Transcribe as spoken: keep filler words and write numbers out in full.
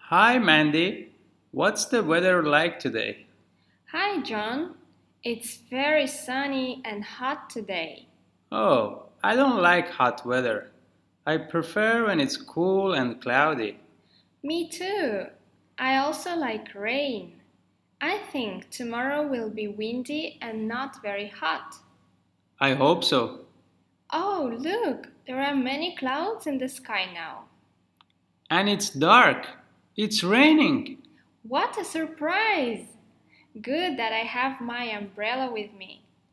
Hi, Mandy. What's the weather like today? Hi, John. It's very sunny and hot today. Oh, I don't like hot weather. I prefer when it's cool and cloudy. Me too. I also like rain. I think tomorrow will be windy and not very hot. I hope so. Oh, look, there are many clouds in the sky now. And it's dark. It's raining. What a surprise! Good that I have my umbrella with me.